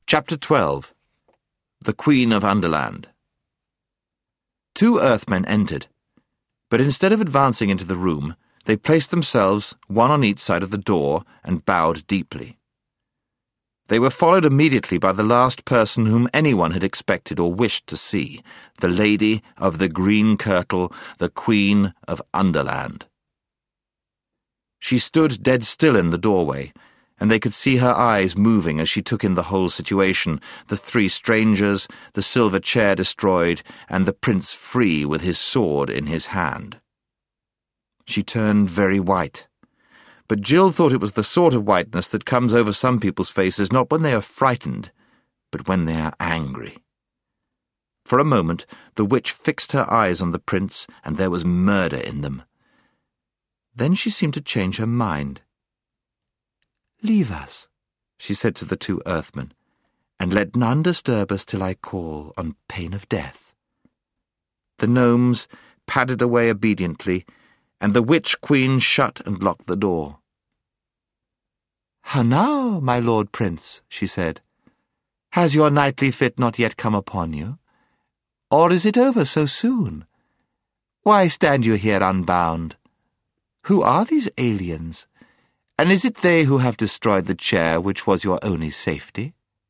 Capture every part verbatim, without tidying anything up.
Chapter twelve. The Queen of Underland. Two Earthmen entered, but instead of advancing into the room, they placed themselves one on each side of the door and bowed deeply. They were followed immediately by the last person whom anyone had expected or wished to see, the Lady of the Green Kirtle, the Queen of Underland. She stood dead still in the doorway, and they could see her eyes moving as she took in the whole situation, the three strangers, the silver chair destroyed, and the prince free with his sword in his hand. She turned very white, but Jill thought it was the sort of whiteness that comes over some people's faces not when they are frightened, but when they are angry. For a moment the witch fixed her eyes on the prince, and there was murder in them. Then she seemed to change her mind. "Leave us," she said to the two Earthmen, "and let none disturb us till I call, on pain of death." The gnomes padded away obediently, and the witch-queen shut and locked the door. "How now, my lord prince," she said. "Has your knightly fit not yet come upon you? Or is it over so soon? Why stand you here unbound? Who are these aliens? And is it they who have destroyed the chair which was your only safety?"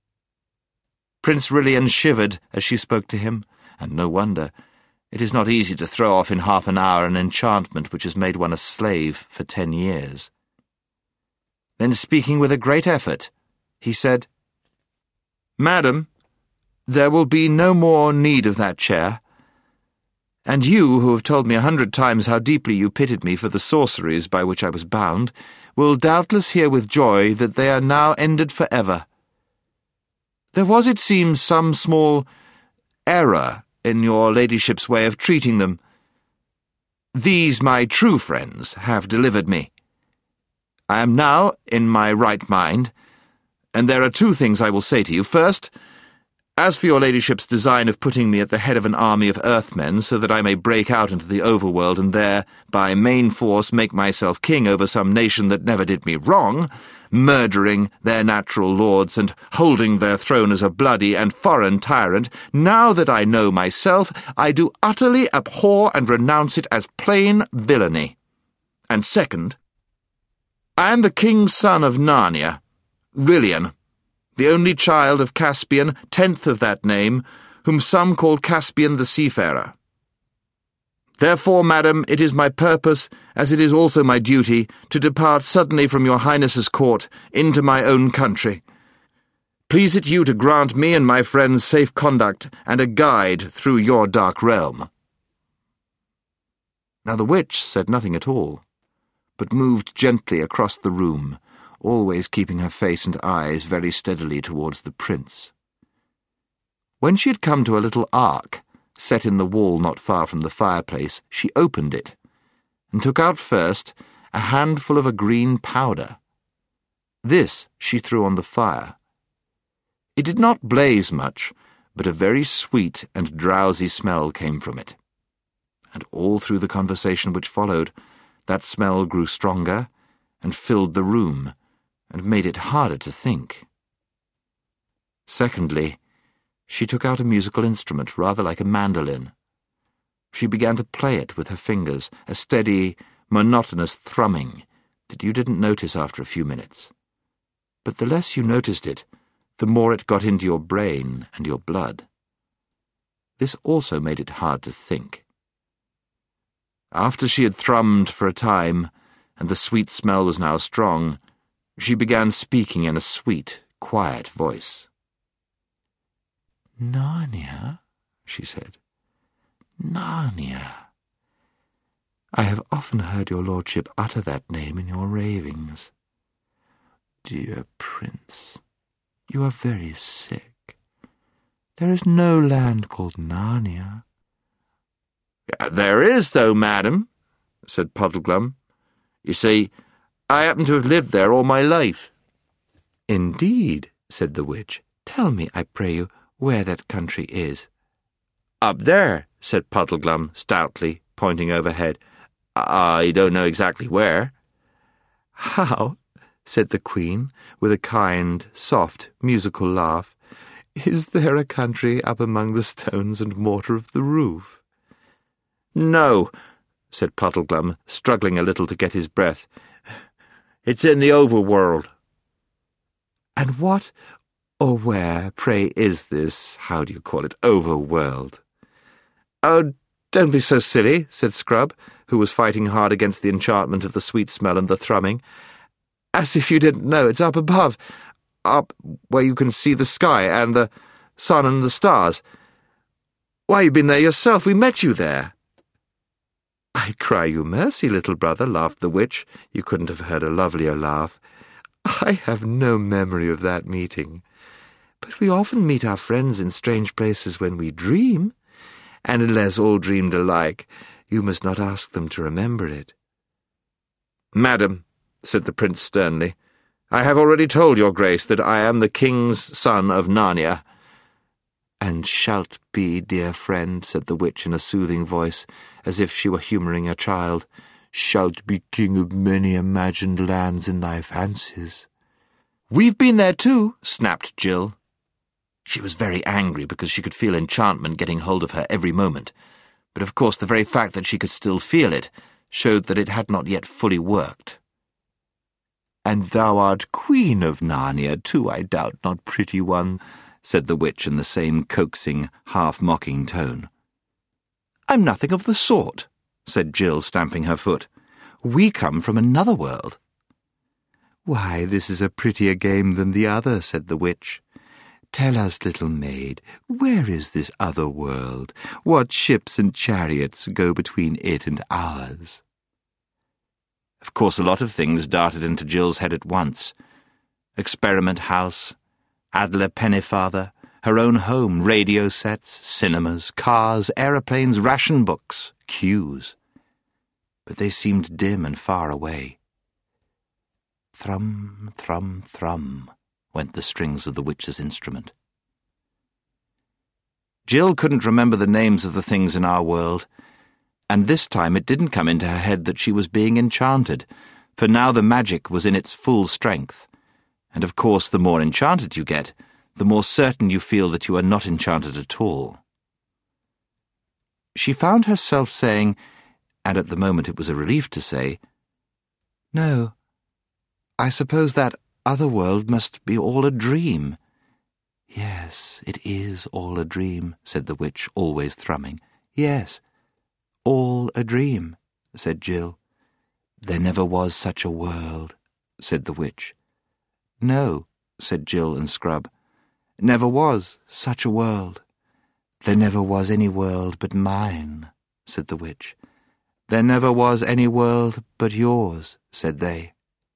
Prince Rilian shivered as she spoke to him, and no wonder. It is not easy to throw off in half an hour an enchantment which has made one a slave for ten years. Then, speaking with a great effort, he said, "Madam, there will be no more need of that chair. And you, who have told me a hundred times how deeply you pitied me for the sorceries by which I was bound, will doubtless hear with joy that they are now ended for ever. There was, it seems, some small error in your ladyship's way of treating them. These, my true friends, have delivered me. I am now in my right mind, and there are two things I will say to you. First, as for your ladyship's design of putting me at the head of an army of earthmen so that I may break out into the overworld and there, by main force, make myself king over some nation that never did me wrong, murdering their natural lords and holding their throne as a bloody and foreign tyrant, now that I know myself, I do utterly abhor and renounce it as plain villainy. And second, I am the king's son of Narnia, Rilian, the only child of Caspian, tenth of that name, whom some call Caspian the Seafarer. Therefore, madam, it is my purpose, as it is also my duty, to depart suddenly from your highness's court into my own country. Please it you to grant me and my friends safe conduct and a guide through your dark realm." Now the witch said nothing at all, but moved gently across the room, always keeping her face and eyes very steadily towards the prince. When she had come to a little ark, set in the wall not far from the fireplace, she opened it, and took out first a handful of a green powder. This she threw on the fire. It did not blaze much, but a very sweet and drowsy smell came from it. And all through the conversation which followed, that smell grew stronger and filled the room, and made it harder to think. Secondly, she took out a musical instrument rather like a mandolin. She began to play it with her fingers, a steady, monotonous thrumming that you didn't notice after a few minutes. But the less you noticed it, the more it got into your brain and your blood. This also made it hard to think. After she had thrummed for a time, and the sweet smell was now strong, she began speaking in a sweet, quiet voice. "Narnia," she said. "Narnia. I have often heard your lordship utter that name in your ravings. Dear prince, you are very sick. There is no land called Narnia." "There is, though, madam," said Puddleglum. "You see, I happen to have lived there all my life." "Indeed," said the witch. "Tell me, I pray you, where that country is." "Up there," said Puddleglum stoutly, pointing overhead. "I don't know exactly where." "How?" said the Queen, with a kind, soft, musical laugh. Is there a country up among the stones and mortar of the roof?" "No," said Puddleglum, struggling a little to get his breath. "It's in the overworld." "And what or where, pray, is this, how do you call it, overworld?" "Oh, don't be so silly," said Scrub, who was fighting hard against the enchantment of the sweet smell and the thrumming. "As if you didn't know, it's up above, up where you can see the sky and the sun and the stars. Why, you've been there yourself. We met you there." "I cry you mercy, little brother," laughed the witch. You couldn't have heard a lovelier laugh. "I have no memory of that meeting. But we often meet our friends in strange places when we dream, and unless all dreamed alike, you must not ask them to remember it." "Madam," said the prince sternly, "I have already told your grace that I am the king's son of Narnia." "And shalt be, dear friend," said the witch in a soothing voice, as if she were humouring a child, "shalt be king of many imagined lands in thy fancies." "We've been there too," snapped Jill. She was very angry because she could feel enchantment getting hold of her every moment, but of course the very fact that she could still feel it showed that it had not yet fully worked. "And thou art queen of Narnia too, I doubt not, pretty one," said the witch in the same coaxing, half-mocking tone. "I'm nothing of the sort," said Jill, stamping her foot. "We come from another world." "Why, this is a prettier game than the other," said the witch. "Tell us, little maid, where is this other world? What ships and chariots go between it and ours?" Of course, a lot of things darted into Jill's head at once. Experiment House, Adler Pennyfather, her own home, radio sets, cinemas, cars, aeroplanes, ration books, queues. But they seemed dim and far away. Thrum, thrum, thrum, went the strings of the witch's instrument. Jill couldn't remember the names of the things in our world, and this time it didn't come into her head that she was being enchanted, for now the magic was in its full strength, and of course the more enchanted you get, the more certain you feel that you are not enchanted at all. She found herself saying, and at the moment it was a relief to say, "No, I suppose that other world must be all a dream." "Yes, it is all a dream," said the witch, always thrumming. "Yes, all a dream," said Jill. "There never was such a world," said the witch. "No," said Jill and Scrub. "Never was such a world." "There never was any world but mine," said the witch. "There never was any world but yours," said they.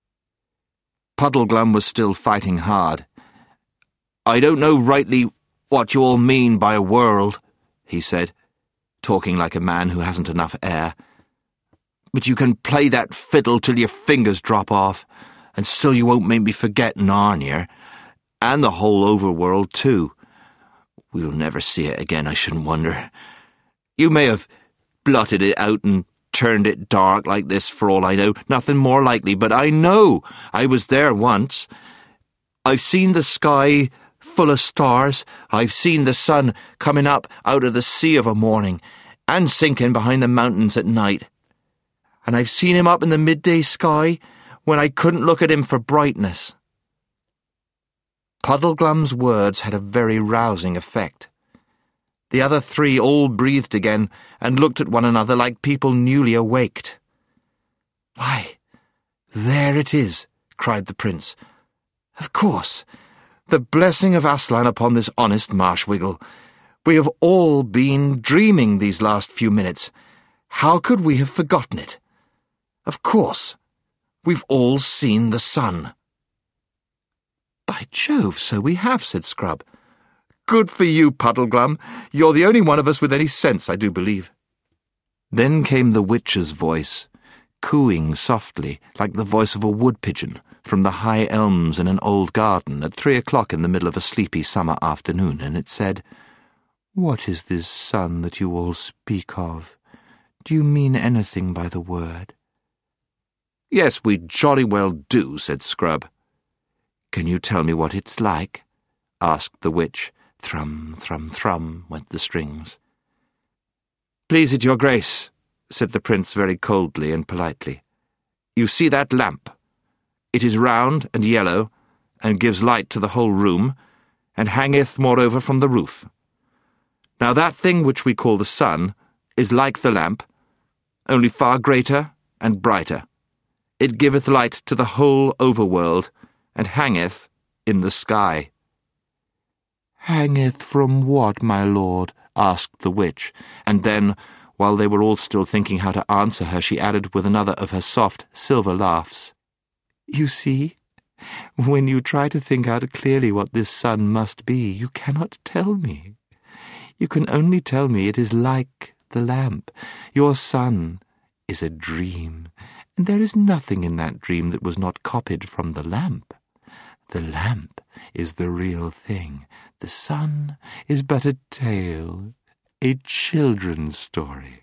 Puddleglum was still fighting hard. "I don't know rightly what you all mean by a world," he said, talking like a man who hasn't enough air. "But you can play that fiddle till your fingers drop off, and still you won't make me forget Narnia, and the whole overworld too. We'll never see it again, I shouldn't wonder. You may have blotted it out and turned it dark like this for all I know, nothing more likely, but I know I was there once. I've seen the sky full of stars, I've seen the sun coming up out of the sea of a morning, and sinking behind the mountains at night. And I've seen him up in the midday sky, when I couldn't look at him for brightness." Puddleglum's words had a very rousing effect. The other three all breathed again and looked at one another like people newly awaked. "Why, there it is," cried the prince. "Of course, the blessing of Aslan upon this honest Marshwiggle. We have all been dreaming these last few minutes. How could we have forgotten it? Of course, we've all seen the sun." "By Jove, so we have," said Scrub. "Good for you, Puddleglum. You're the only one of us with any sense, I do believe." Then came the witch's voice, cooing softly, like the voice of a wood-pigeon, from the high elms in an old garden at three o'clock in the middle of a sleepy summer afternoon, and it said, "What is this sun that you all speak of? Do you mean anything by the word?" "Yes, we jolly well do," said Scrub. "Can you tell me what it's like?" asked the witch, Thrum, thrum, thrum went the strings. "Please it your grace," said the prince very coldly and politely. "You see that lamp? It is round and yellow, and gives light to the whole room, and hangeth moreover from the roof. Now that thing which we call the sun is like the lamp, only far greater and brighter. It giveth light to the whole overworld, and hangeth in the sky." "Hangeth from what, my lord?" asked the witch, and then, while they were all still thinking how to answer her, she added with another of her soft silver laughs, "You see, when you try to think out clearly what this sun must be, you cannot tell me. You can only tell me it is like the lamp. Your sun is a dream, and there is nothing in that dream that was not copied from the lamp. The lamp is the real thing. The sun is but a tale, a children's story."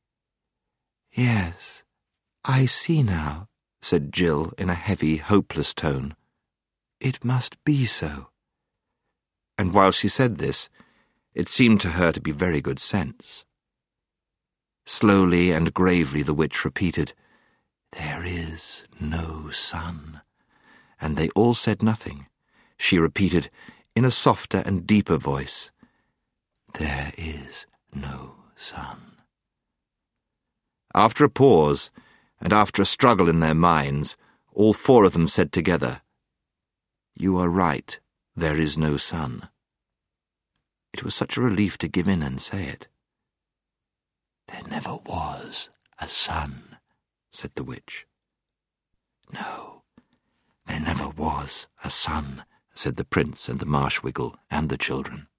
"Yes, I see now," said Jill in a heavy, hopeless tone. "It must be so." And while she said this, it seemed to her to be very good sense. Slowly and gravely the witch repeated, "There is no sun." And they all said nothing. She repeated, in a softer and deeper voice, "There is no sun." After a pause, and after a struggle in their minds, all four of them said together, "You are right, there is no sun." It was such a relief to give in and say it. "There never was a sun," said the witch. "No, there never was a sun," said the prince and the Marshwiggle and the children.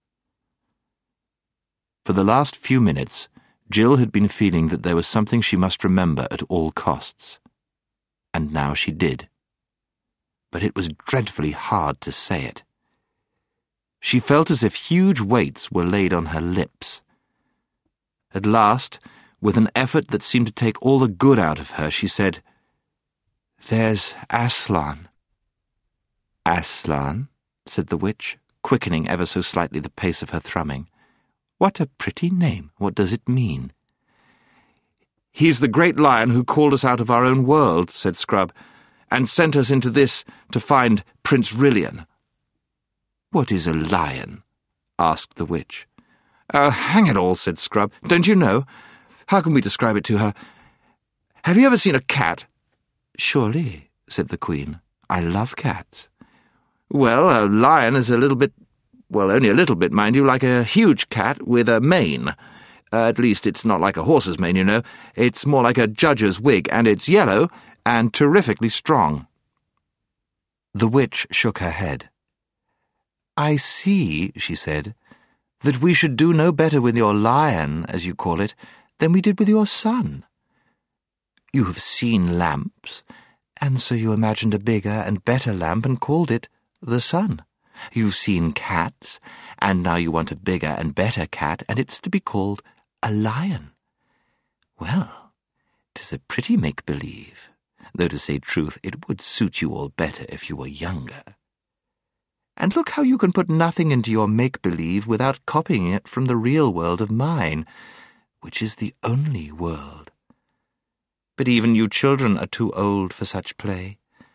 For the last few minutes, Jill had been feeling that there was something she must remember at all costs. And now she did. But it was dreadfully hard to say it. She felt as if huge weights were laid on her lips. At last, with an effort that seemed to take all the good out of her, she said, "There's Aslan." "Aslan?" said the witch, quickening ever so slightly the pace of her thrumming. "What a pretty name. What does it mean?" "He's the great lion who called us out of our own world," said Scrub, "and sent us into this to find Prince Rilian." "What is a lion?" asked the witch. "Oh, hang it all," said Scrub. "Don't you know? How can we describe it to her? Have you ever seen a cat?" "Surely," said the Queen. "I love cats." "Well, a lion is a little bit, well, only a little bit, mind you, like a huge cat with a mane. Uh, at least it's not like a horse's mane, you know. It's more like a judge's wig, and it's yellow and terrifically strong." The witch shook her head. "I see," she said, "that we should do no better with your lion, as you call it, than we did with your sun. You have seen lamps, and so you imagined a bigger and better lamp and called it the sun. You've seen cats, and now you want a bigger and better cat, and it's to be called a lion. Well, 'tis a pretty make-believe, though to say truth, it would suit you all better if you were younger. And look how you can put nothing into your make-believe without copying it from the real world of mine, which is the only world. But even you children are too old for such play.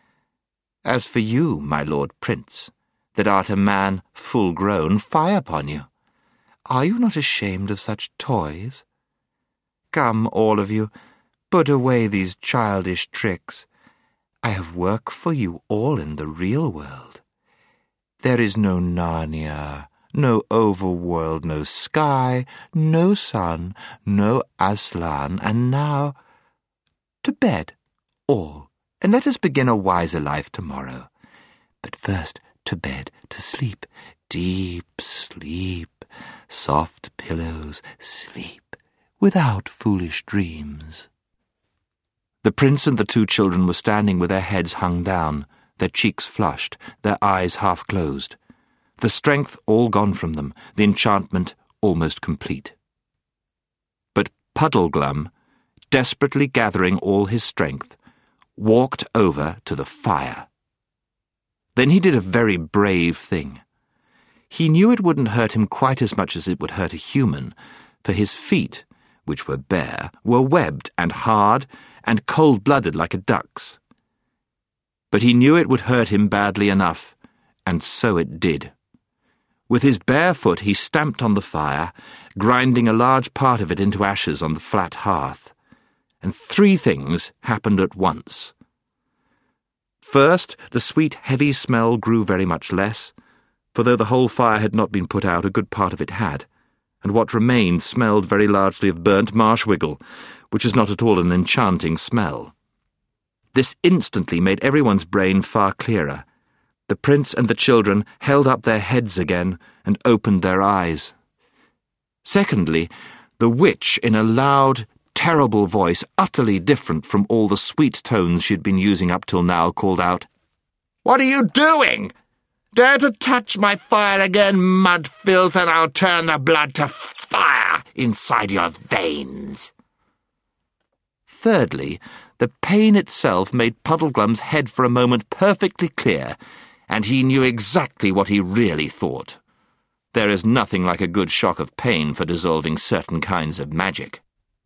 As for you, my Lord Prince, that art a man full-grown, fie upon you. Are you not ashamed of such toys? Come, all of you, put away these childish tricks. I have work for you all in the real world. There is no Narnia, no overworld, no sky, no sun, no Aslan, and now to bed, all, and let us begin a wiser life tomorrow. But first, to bed, to sleep, deep sleep, soft pillows, sleep, without foolish dreams." The prince and the two children were standing with their heads hung down, their cheeks flushed, their eyes half closed, the strength all gone from them, the enchantment almost complete. But Puddleglum, desperately gathering all his strength, walked over to the fire. Then he did a very brave thing. He knew it wouldn't hurt him quite as much as it would hurt a human, for his feet, which were bare, were webbed and hard and cold-blooded like a duck's. But he knew it would hurt him badly enough, and so it did. With his bare foot he stamped on the fire, grinding a large part of it into ashes on the flat hearth. And three things happened at once. First, the sweet, heavy smell grew very much less, for though the whole fire had not been put out, a good part of it had, and what remained smelled very largely of burnt marsh-wiggle, which is not at all an enchanting smell. This instantly made everyone's brain far clearer. The prince and the children held up their heads again and opened their eyes. Secondly, the witch, in a loud, terrible voice, utterly different from all the sweet tones she had been using up till now, called out, "What are you doing? Dare to touch my fire again, mud filth, and I'll turn the blood to fire inside your veins." Thirdly, the pain itself made Puddleglum's head for a moment perfectly clear, and he knew exactly what he really thought. There is nothing like a good shock of pain for dissolving certain kinds of magic.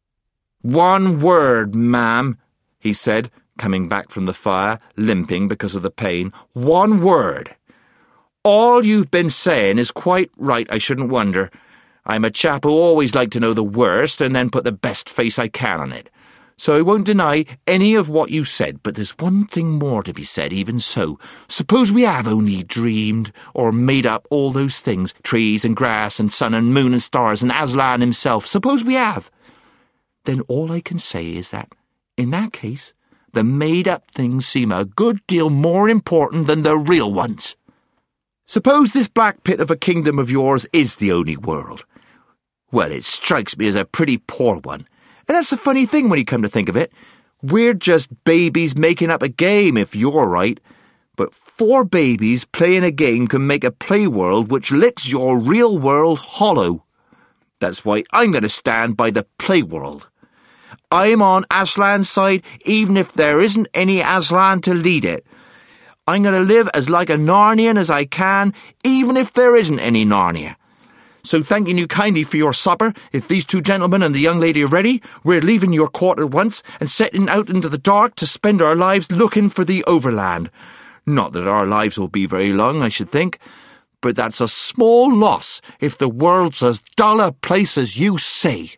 "One word, ma'am," he said, coming back from the fire, limping because of the pain. "One word. All you've been saying is quite right, I shouldn't wonder. I'm a chap who always liked to know the worst and then put the best face I can on it. So I won't deny any of what you said, but there's one thing more to be said even so. Suppose we have only dreamed, or made up all those things, trees and grass and sun and moon and stars and Aslan himself. Suppose we have. Then all I can say is that, in that case, the made-up things seem a good deal more important than the real ones. Suppose this black pit of a kingdom of yours is the only world. Well, it strikes me as a pretty poor one. And that's a funny thing when you come to think of it. We're just babies making up a game, if you're right. But four babies playing a game can make a play world which licks your real world hollow. That's why I'm going to stand by the play world. I'm on Aslan's side, even if there isn't any Aslan to lead it. I'm going to live as like a Narnian as I can, even if there isn't any Narnia. So thanking you kindly for your supper, if these two gentlemen and the young lady are ready, we're leaving your court at once and setting out into the dark to spend our lives looking for the overland. Not that our lives will be very long, I should think, but that's a small loss if the world's as dull a place as you say."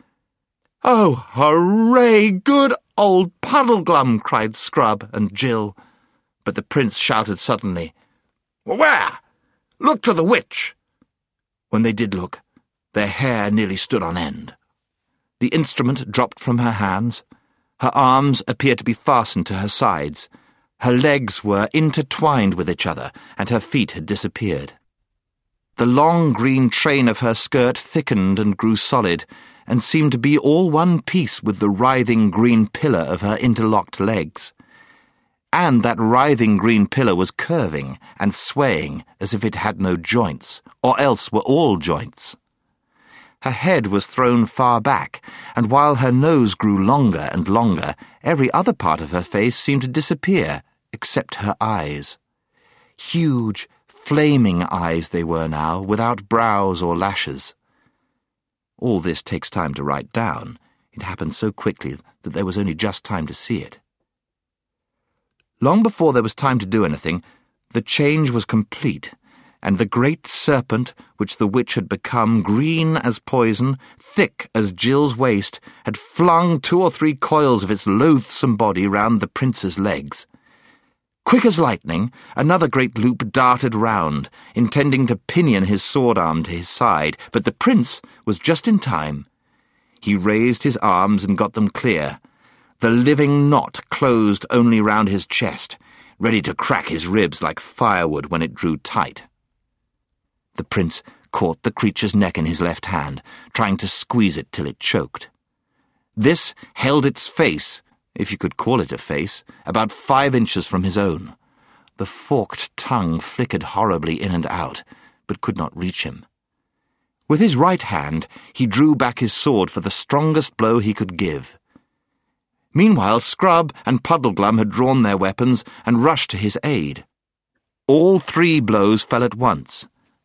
"Oh, hooray! Good old Puddleglum!" cried Scrub and Jill. But the prince shouted suddenly, "Where? Look to the witch!" When they did look, their hair nearly stood on end. The instrument dropped from her hands. Her arms appeared to be fastened to her sides. Her legs were intertwined with each other, and her feet had disappeared. The long green train of her skirt thickened and grew solid, and seemed to be all one piece with the writhing green pillar of her interlocked legs. And that writhing green pillar was curving and swaying as if it had no joints, or else were all joints. Her head was thrown far back, and while her nose grew longer and longer, every other part of her face seemed to disappear, except her eyes. Huge, flaming eyes they were now, without brows or lashes. All this takes time to write down. It happened so quickly that there was only just time to see it. Long before there was time to do anything, the change was complete, and the great serpent, which the witch had become, green as poison, thick as Jill's waist, had flung two or three coils of its loathsome body round the prince's legs. Quick as lightning, another great loop darted round, intending to pinion his sword-arm to his side, but the prince was just in time. He raised his arms and got them clear. The living knot closed only round his chest, ready to crack his ribs like firewood when it drew tight. The prince caught the creature's neck in his left hand, trying to squeeze it till it choked. This held its face, if you could call it a face, about five inches from his own. The forked tongue flickered horribly in and out, but could not reach him. With his right hand, he drew back his sword for the strongest blow he could give. Meanwhile, Scrub and Puddleglum had drawn their weapons and rushed to his aid. All three blows fell at once.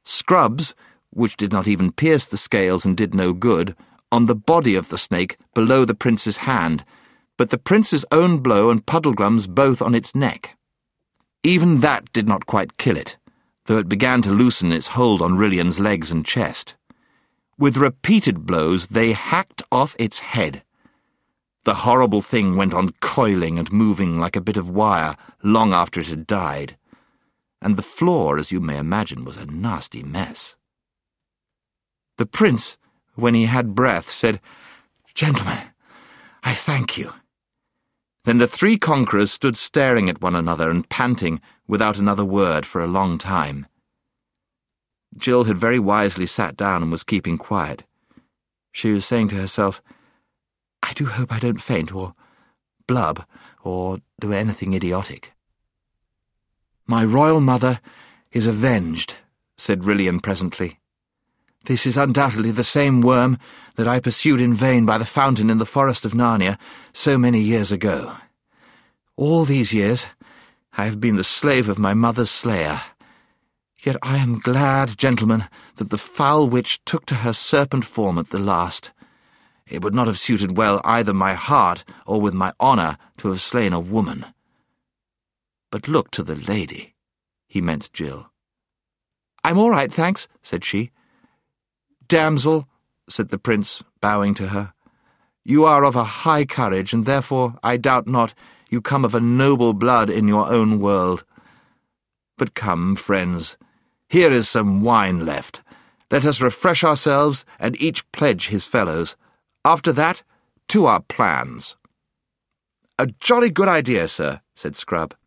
Scrubs, which did not even pierce the scales and did no good, on the body of the snake below the prince's hand, but the prince's own blow and Puddleglum's both on its neck. Even that did not quite kill it, though it began to loosen its hold on Rilian's legs and chest. With repeated blows they hacked off its head. The horrible thing went on coiling and moving like a bit of wire long after it had died, and the floor, as you may imagine, was a nasty mess. The prince, when he had breath, said, "Gentlemen, I thank you." Then the three conquerors stood staring at one another and panting without another word for a long time. Jill had very wisely sat down and was keeping quiet. She was saying to herself, "I do hope I don't faint or blub or do anything idiotic." "My royal mother is avenged," said Rilian presently. "This is undoubtedly the same worm that I pursued in vain by the fountain in the forest of Narnia so many years ago. All these years I have been the slave of my mother's slayer. Yet I am glad, gentlemen, that the foul witch took to her serpent form at the last. It would not have suited well either my heart or with my honour to have slain a woman. But look to the lady," he meant Jill. "I'm all right, thanks," said she. "Damsel," said the prince, bowing to her, "you are of a high courage, and therefore, I doubt not, you come of a noble blood in your own world. But come, friends, here is some wine left. Let us refresh ourselves and each pledge his fellows. After that, to our plans." "A jolly good idea, sir," said Scrub.